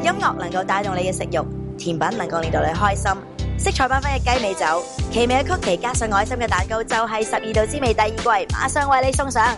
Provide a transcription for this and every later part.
音樂能夠帶動你嘅食慾，甜品能夠令到你開心，色彩繽紛嘅雞尾酒，奇美嘅曲奇加上愛心嘅蛋糕，就係12度滋味第2季，馬上為你送上。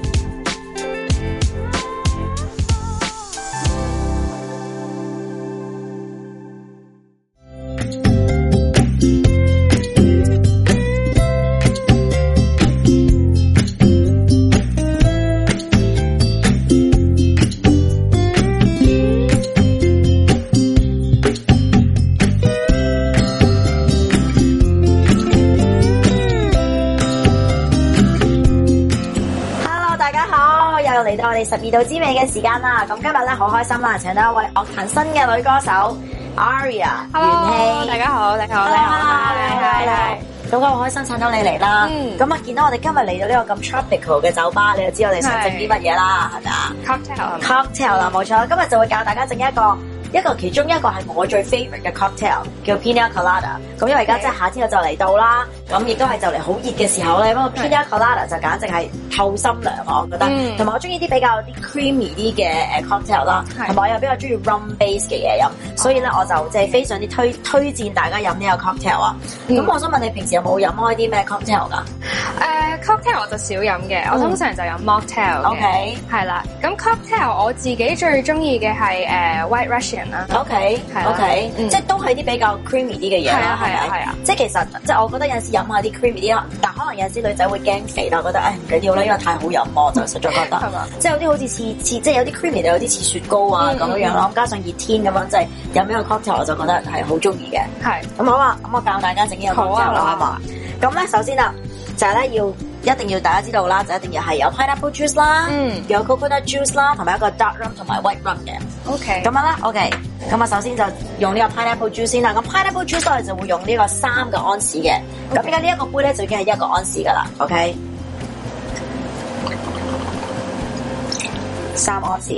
嚟到我哋12度滋味嘅時間啦，咁今日咧好開心啦，請到一位樂壇新嘅女歌手 Aria 元希。 大家好，大家好， 你好。咁我好開心請到你嚟啦。咁啊見到我哋今日嚟到呢個咁 tropical 嘅酒吧，你就知我哋想整啲乜嘢啦，係咪啊 ？cocktail 啦，冇錯。今日就會教大家整其中一個係我最 favourite 嘅 cocktail， 叫 Pina Colada。咁因為而家即係夏天就嚟到啦，咁亦都係就嚟好熱嘅時候咧，咁個 Pina Colada 就簡直係透心涼我覺得。同埋我中意啲比較啲 creamy 啲嘅cocktail 啦，同埋我又比較中意 rum base 嘅嘢飲，所以咧我就即係非常之推薦大家飲呢個 cocktail 啊。咁我想問你平時有冇飲開啲咩 cocktail 㗎 ？cocktail 我就少飲嘅，我通常就飲 mocktail 嘅。 OK， 係啦。咁 cocktail 我自己最中意嘅係White Russian 啦。 OK， 即係都係啲比較 creamy 啲嘅嘢啦，係咪？即係其實即係我覺得有陣時飲下啲 creamy 啲，但可能有陣時女仔會驚肥啦，覺得唔緊要啦，因為太好飲我就實在覺得。係嘛？即係有啲好似似即係有啲 creamy 有啲似雪糕啊咁樣樣咯，加上熱天咁樣，即係飲呢個 cocktail 我就覺得係好中意嘅。係。咁好啊，咁我教大家整呢個 cocktail 啦，係嘛？咁咧首先啊，就係咧一定要大家知道啦，就一定要係有 pineapple juice 啦，有 coconut juice 啦，同埋一個 dark rum 同埋 white rum 嘅。OK。咁樣啦 ，OK。咁啊，首先就用呢個 pineapple juice 先啦。咁 pineapple juice 我哋就會用呢個3個安士嘅。咁而家呢一個杯咧就已經係1個安士噶啦。OK。3安士。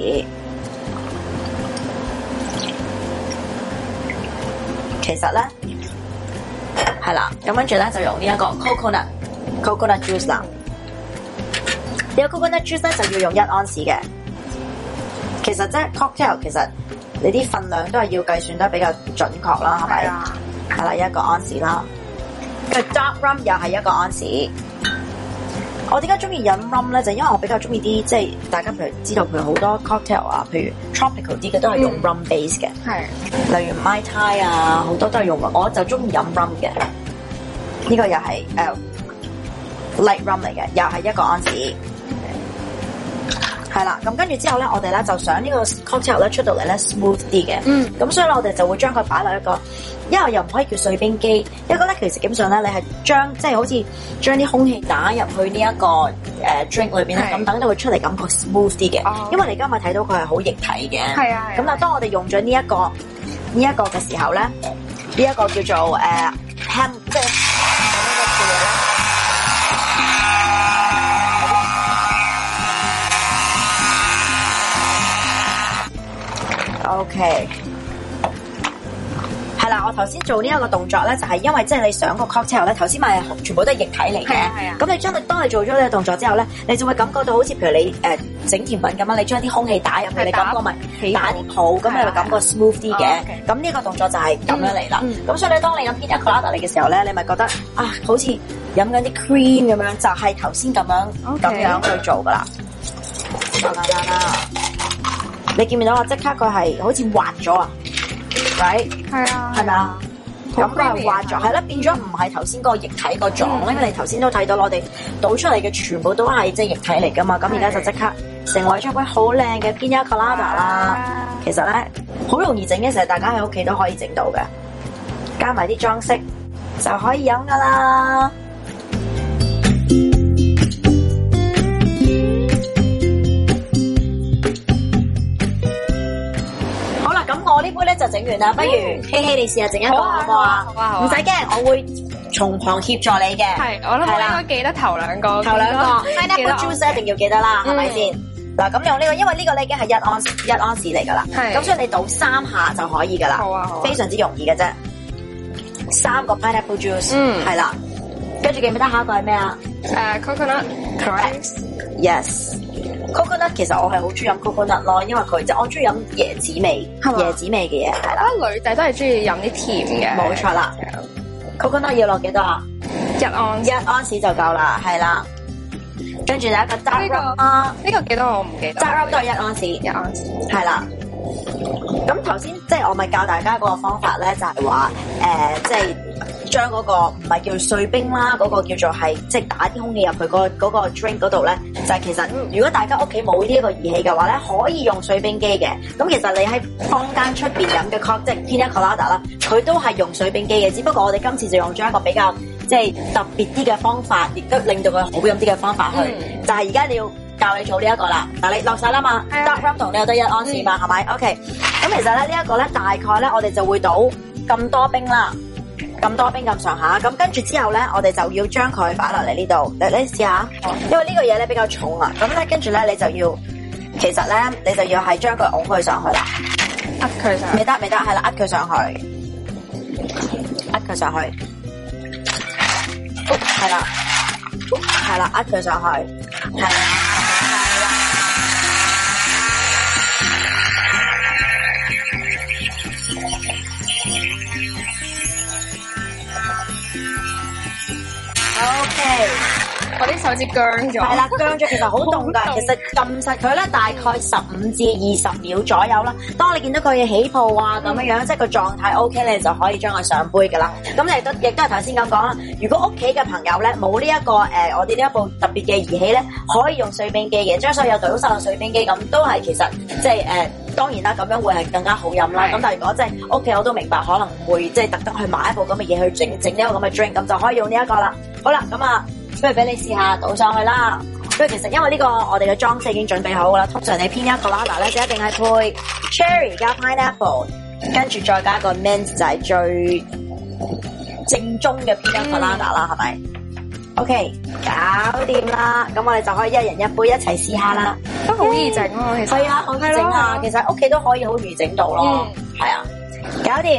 其實咧係啦，咁跟住咧就用呢一個 coconut juice 啦，呢個 coconut juice 咧就要用1安士嘅。其實即係 cocktail， 其實你啲份量都係要計算得比較準確啦，係咪？係啦，1個安士啦。跟住 dark rum 又係1個安士。我點解中意飲 rum 咧？就因為我比較中意啲即係大家譬如知道，譬如好多 cocktail 啊，譬如 tropical 啲嘅都係用 rum base 嘅。係。例如 Mai Tai 啊，好多都係用，我就中意飲 rum 嘅。呢個又係light rum 嚟嘅，又係1個安士。係啦，咁跟住之後咧，我哋咧就想呢個 cocktail 咧出到嚟咧 smooth 啲嘅。咁所以咧我哋就會將佢擺落一個，因為又唔可以叫碎冰機，一個咧其實基本上咧你係將即係好似將啲空氣打入去呢一個drink 裏邊咧，咁等到佢出嚟感覺 smooth 啲嘅。因為你今日睇到佢係好液體嘅。係啊。咁啊，當我哋用咗呢一個嘅時候咧，呢一個叫做ham 即係。OK， 係啦，我頭先做呢一個動作咧，就係因為即係你上個 cocktail 咧，頭先咪全部都係液體嚟嘅。咁你當你做咗呢個動作之後咧，你就會感覺到好似譬如你整甜品咁樣，你將啲空氣打入去，你感覺咪打啲泡，咁你咪感覺 smooth 啲嘅。咁呢個動作就係咁樣嚟啦。咁所以你當你飲 Pina Colada 嚟嘅時候咧，你咪覺得啊，好似飲緊啲 cream 咁樣，就係頭先咁樣去做噶啦。好簡單啦。你見唔見到啊？即刻佢係好似滑咗啊 ，right？ 係啊，係咪啊？咁佢係滑咗，係啦，變咗唔係頭先嗰個液體個狀，因為你頭先都睇到我哋倒出嚟嘅全部都係即係液體嚟噶嘛，咁而家就即刻成為咗一杯好靚嘅 Pina Colada 啦。其實咧好容易整嘅，成日大家喺屋企都可以整到嘅，加埋啲裝飾就可以飲噶啦。我呢杯咧就整完啦，不如希希你試下整一個好唔好啊？好啊，好啊，唔使驚，我會從旁協助你嘅。係，我諗我應該記得頭兩個 pineapple juice 一定要記得啦，係咪先？嗱，咁用呢個，因為呢個咧已經係1安士嚟噶啦，咁所以你倒3下就可以噶啦，好啊，非常之容易嘅啫。3個 pineapple juice，係啦，跟住記唔記得下一個係咩啊？ coconut， correct。 Yes。coconut 其實我係好中意飲 coconut 咯，因為佢即係我中意飲椰子味，椰子味嘅嘢係啦。 女仔都係中意飲啲甜嘅。 冇錯啦。coconut 要落幾多啊？1盎司就夠啦，係啦。跟住有一個 dark rum 啊， 呢個幾多我唔記得。 dark rum 都係1盎司 ，1盎司係啦。咁頭先即係我咪教大家嗰個方法咧，就係話即係將嗰個唔係叫碎冰啦，嗰個叫做係即係打啲空氣入去嗰個 drink 嗰度咧，就係其實如果大家屋企冇呢一個儀器嘅話咧，可以用碎冰機嘅。咁其實你喺坊間出邊飲嘅 cocktail 即係 Pina Colada 啦，佢都係用水冰機嘅，只不過我哋今次就用咗一個比較即係特別啲嘅方法，亦都令到佢好飲啲嘅方法去。就係而家你要教你做呢一個啦。嗱，你落晒啦嘛，dark rum 同你有得1盎司嘛，係咪？OK。咁其實咧呢一個咧大概咧我哋就會倒咁多冰啦。咁多冰咁上下，咁跟住之後咧，我哋就要將佢擺落嚟呢度。你試下，因為呢個嘢咧比較重啊。咁咧跟住咧，你就要，其實咧你就要係將佢拱佢上去啦， 壓佢上去。 未得，係啦，壓佢上去，壓佢上去，係啦，壓佢上去，係啦。OK， 我啲手指僵咗。 係啦，僵咗，其實好凍㗎。其實撳實佢咧，大概15至20秒左右啦。當你見到佢起泡啊咁樣，即係個狀態 OK，你就可以將佢上杯㗎啦。咁你亦都係頭先咁講啦。如果屋企嘅朋友咧冇呢一個我哋呢一部特別嘅儀器咧，可以用水冰機嘅，將所有倒晒落水冰機咁，都係其實即係當然啦，咁樣會係更加好飲啦。咁但係如果即係屋企我都明白，可能會即係特登去買一部咁嘅嘢去整呢個咁嘅 drink， 咁就可以用呢一個啦。好啦，咁啊，不如俾你試下倒上去啦。不如其實因為呢個我哋嘅裝飾已經準備好啦，通常你 Pina Colada 咧就一定係配 cherry 加 pineapple， 跟住再加個 mint 就係最正宗嘅 Pina Colada 啦，係咪？OK， 搞掂啦，咁我哋就可以一人一杯一齊試下啦。 都好易整咯，其實係啊，好易整啊，其實屋企都可以好易整到咯。係啊，搞掂。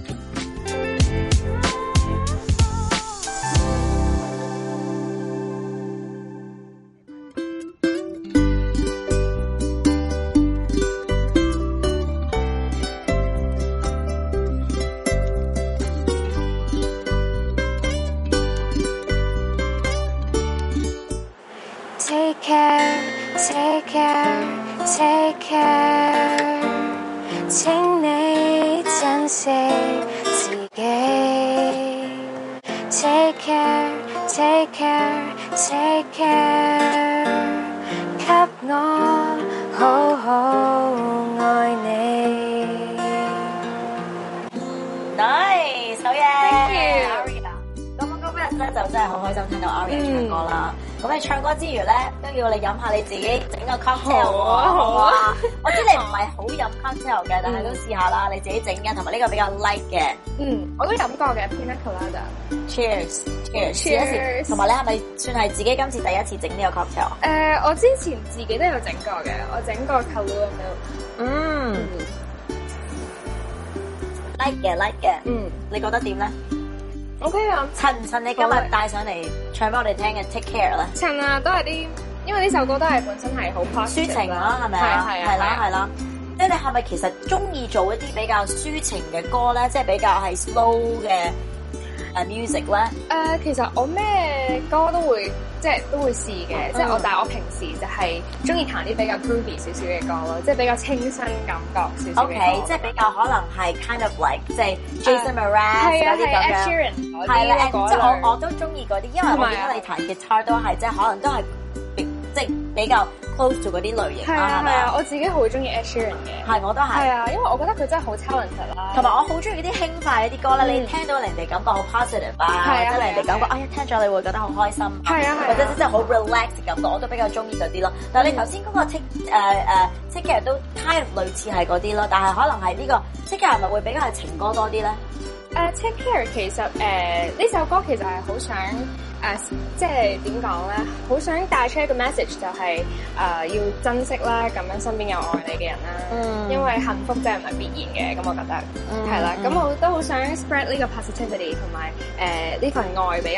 Take care， 請你珍惜自己。Take care， 給我好好愛你。 Nice， 好嘢。 Thank you。 咁我今日咧就真係好開心聽到 Aria 唱歌啦。咁你唱歌之餘咧，都要你飲下你自己整個 cocktail 喎，好啊！我知你唔係好飲 cocktail 嘅，但係都試下啦，你自己整嘅，同埋呢個比較 light 嘅。 我都飲過嘅 Pina Colada。 Cheers！ 同埋你係咪算係自己今次第一次整呢個 cocktail？ 我之前自己都有整過嘅，我整過 Kahlua Milk。like 嘅。你覺得點咧 ？OK 啊， 襯唔襯你今日帶上嚟唱俾我哋聽嘅 Take Care 咧？ 襯啊，都係啲，因為呢首歌都係本身係好 positive 抒情啦，係咪啊？係啦。即係你係咪其實中意做一啲比較抒情嘅歌咧？即係比較係 slow 嘅music 咧？ 其實我咩歌都會試嘅，即係但係我平時就係中意彈啲比較 groovy 少少嘅歌咯，即係比較清新感覺少少嘅歌。 OK， 即係比較可能係 kind of like 即係 Jason Mraz 嗰啲咁樣。係啦，即係我都中意嗰啲，因為我見到你彈吉他都係即係可能都係即係比較 close to 嗰啲類型啦，係咪啊？ 我自己好中意 Ed Sheeran 嘅。 係，我都係。係啊，因為我覺得佢真係好 talented 啦。 同埋我好中意啲輕快啲歌咧，你聽到人哋感覺好 positive 啊，或者人哋感覺一聽咗你會覺得好開心，或者真係好 relax 嘅感覺，我都比較中意嗰啲咯。但係你頭先嗰個 Take Care 都 kind of 類似係嗰啲咯，但係可能係呢個 Take Care 係咪會比較係情歌多啲咧 ？Take Care 其實呢首歌其實係好想即係點講咧？好想帶出一個 message 就係要珍惜啦，咁樣身邊有愛你嘅人啦。因為幸福真係唔係必然嘅，咁我覺得係啦。咁我都好想 spread 呢個 positivity 同埋呢份愛俾人。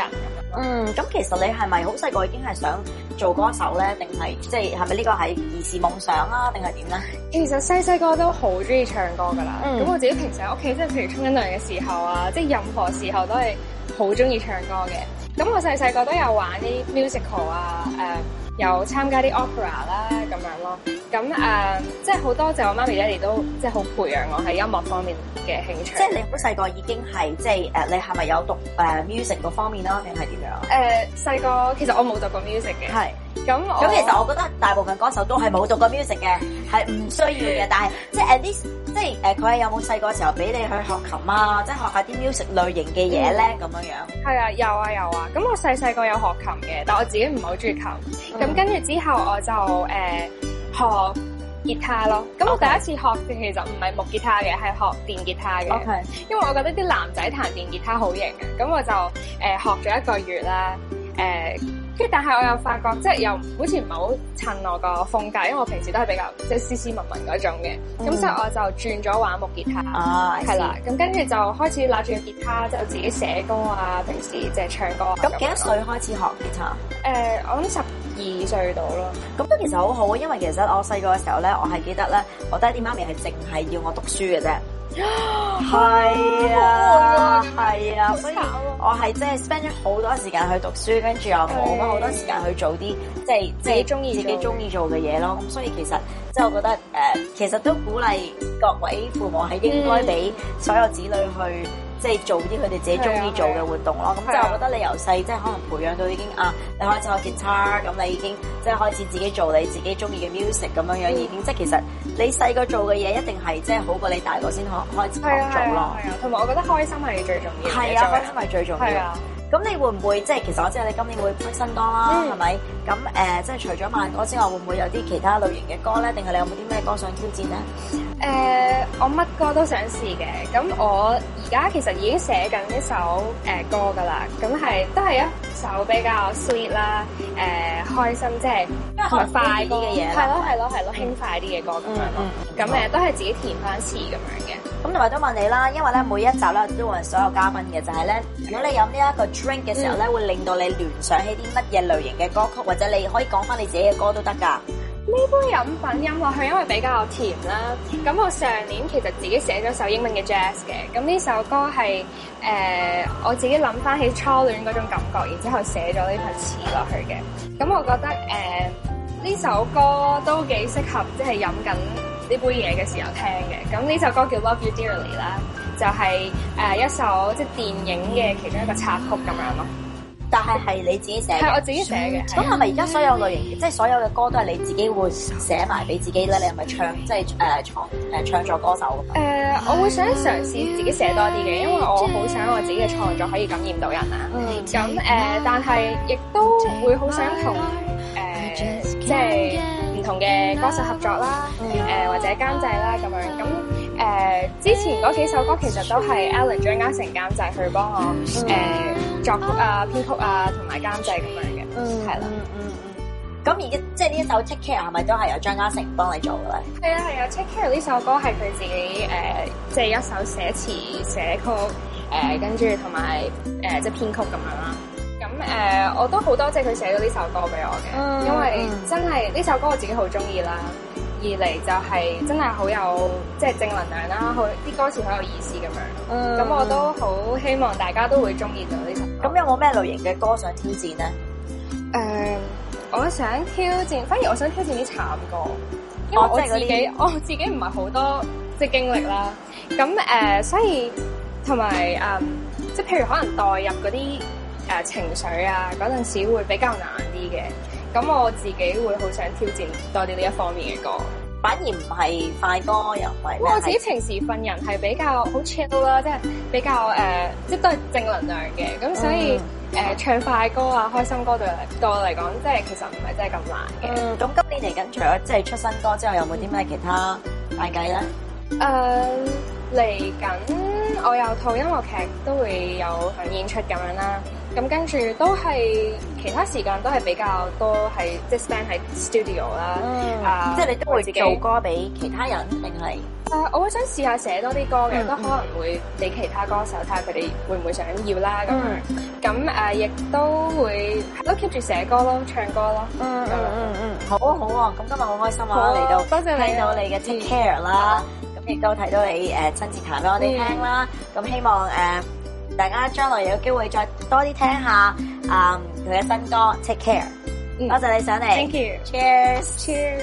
咁其實你係咪好細個已經係想做歌手咧？定係即係係咪呢個係兒時夢想啊？定係點咧？ 其實細個都好中意唱歌噶啦。咁我自己平時喺屋企，即係譬如沖緊涼嘅時候啊，即係任何時候都係好中意唱歌嘅。咁我細個都有玩啲 musical 啊，有參加啲 opera 啦咁樣咯。咁即係好多謝我媽咪爹哋都即係好培養我喺音樂方面嘅興趣。 即係你好細個已經係即係你係咪有讀music 嗰方面啦？定係點樣？ 細個其實我冇讀過 music 嘅。 係。咁其實我覺得大部分歌手都係冇讀過 music 嘅，係唔需要嘅。但係即係 at least 即係佢係有冇細個時候俾你去學琴啊？即係學下啲 music 類型嘅嘢咧咁樣樣。係啊，有啊。咁我細個有學琴嘅，但我自己唔係好中意琴。咁跟住之後我就學吉他咯。咁我第一次學嘅其實唔係木吉他嘅，係學電吉他嘅。Okay. 因為我覺得啲男仔彈電吉他好型嘅，咁我就學咗1個月啦。跟住但係我又發覺即係又好似唔係好襯我個風格，因為我平時都係比較即係斯斯文文嗰種嘅。咁所以我就轉咗玩木吉他。係啦。咁跟住就開始攞住個吉他，就自己寫歌啊，平時即係唱歌。 咁幾多歲開始學吉他？ 我諗12歲到咯。咁都其實好好，因為其實我細個嘅時候咧，我係記得咧，我爹哋媽咪係淨係要我讀書嘅啫。係啊，所以我係即係 spend 咗好多時間去讀書，跟住又冇乜好多時間去做啲即係自己中意做嘅嘢咯。咁所以其實即係我覺得其實都鼓勵各位父母係應該俾所有子女去即係做啲佢哋自己中意做嘅活動咯。咁即係我覺得你由細即係可能培養到已經你開始學吉他，咁你已經即係開始自己做你自己中意嘅 music 咁樣樣，已經即係其實你細個做嘅嘢一定係即係好過你大個先開始學做咯。係啊， 同埋我覺得開心係最重要。 係啊，開心係最重要。咁你會唔會即係其實我知道你今年會出新歌啦，係咪？咁即係除咗慢歌之外，會唔會有啲其他類型嘅歌咧？定係你有冇啲咩歌想挑戰咧？ 我乜歌都想試嘅。咁我而家其實已經寫緊一首歌噶啦。咁都係一首比較 sweet 啦，開心即係同埋快啲嘅嘢。係咯，輕快啲嘅歌咁樣咯。咁都係自己填翻詞咁樣嘅。 咁同埋都問你啦，因為咧每一集咧都會所有嘉賓嘅，就係咧，如果你飲呢一個 drink 嘅時候咧，會令到你聯想起啲乜嘢類型嘅歌曲，或者你可以講翻你自己嘅歌都得㗎。 呢杯飲品飲落去因為比較甜啦，咁我上年其實自己寫咗首英文嘅 jazz 嘅，咁呢首歌係我自己諗翻起初戀嗰種感覺，然之後寫咗呢份詞落去嘅。咁我覺得呢首歌都幾適合即係飲緊呢杯嘢嘅時候聽嘅。咁呢首歌叫 Love You Dearly 啦，就係一首即係電影嘅其中一個插曲咁樣咯。 但係你自己寫嘅？係我自己寫嘅。 咁係咪而家所有類型即係所有嘅歌都係你自己會寫埋俾自己咧？你係咪唱即係唱作歌手？ 我會想嘗試自己寫多啲嘅，因為我好想我自己嘅創作可以感染到人啊。咁但係亦都會好想同即係唔同嘅歌手合作啦，或者監製啦咁樣。咁之前嗰幾首歌其實都係 Alan 張家誠監製去幫我作曲啊、編曲啊同埋監製咁樣嘅，係啦。 咁而家即係呢一首 Take Care 係咪都係由張家誠幫你做嘅咧？ 係啊，Take Care 呢首歌係佢自己即係一手寫詞寫曲跟住同埋即係編曲咁樣啦。咁我都好多謝佢寫咗呢首歌俾我嘅，因為真係呢首歌我自己好中意啦。二嚟就係真係好有即係正能量啦，啲歌詞好有意思咁樣。咁我都好希望大家都會中意到呢首歌。 咁有冇咩類型嘅歌想挑戰咧？ 我想挑戰，反而我想挑戰啲慘歌，因為我自己唔係好多即係經歷啦。咁所以同埋即係譬如可能代入嗰啲情緒啊，嗰陣時會比較難啲嘅。咁我自己會好想挑戰多啲呢一方面嘅歌， 反而唔係快歌又唔係。 我自己平時份人係比較好 chill 啦，即係比較即係都係正能量嘅。咁所以唱快歌啊、開心歌對我嚟講，即係其實唔係真係咁難嘅。 咁今年嚟緊除咗即係出新歌之後，有冇啲咩其他大計咧？ 嚟緊我有套音樂劇都會有演出咁樣啦。 咁跟住都係其他時間都係比較多係即係 spend 喺 studio 啦。 即係你都會做歌俾其他人定係？ 我會想試下寫多啲歌嘅，都可能會俾其他歌手睇下佢哋會唔會想要啦咁樣。咁亦都會都 keep 住寫歌咯，唱歌咯。 好啊好啊，咁今日好開心啊嚟到， 多謝你聽到你嘅 Take Care 啦，咁亦都睇到你親自彈俾我哋聽啦。咁希望大家將來有機會再多啲聽下佢嘅新歌 Take Care。多謝你上嚟。 Thank you。 Cheers。 Cheers。